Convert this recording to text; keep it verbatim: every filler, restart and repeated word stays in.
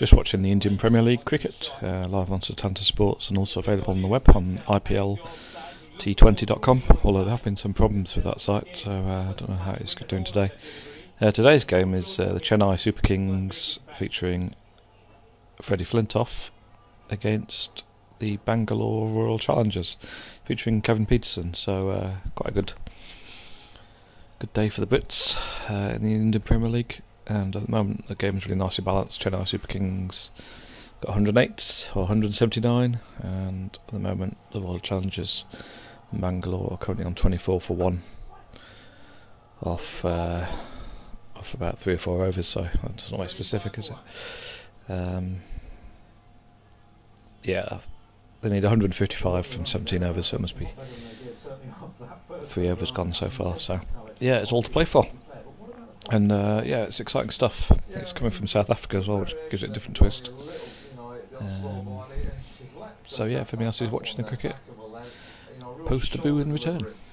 Just watching the Indian Premier League cricket, uh, live on Setanta Sports and also available on the web on I P L T twenty dot com, although there have been some problems with that site, so uh, I don't know how it's doing today. Uh, today's game is uh, the Chennai Super Kings featuring Freddie Flintoff against the Bangalore Royal Challengers featuring Kevin Peterson, so uh, quite a good good day for the Brits uh, in the Indian Premier League. And at the moment the game is really nicely balanced. Chennai Super Kings got one hundred eight or one hundred seventy-nine, and at the moment the Royal Challengers Bangalore are currently on twenty-four for one off uh, off about three or four overs, so that's not very specific, is it? Um, yeah, they need one hundred fifty-five from seventeen overs, so it must be three overs gone so far. So yeah, it's all to play for. And uh, yeah, it's exciting stuff. It's coming from South Africa as well, which gives it a different twist. Um, so yeah, for me, else who's watching the cricket, post a boo in return.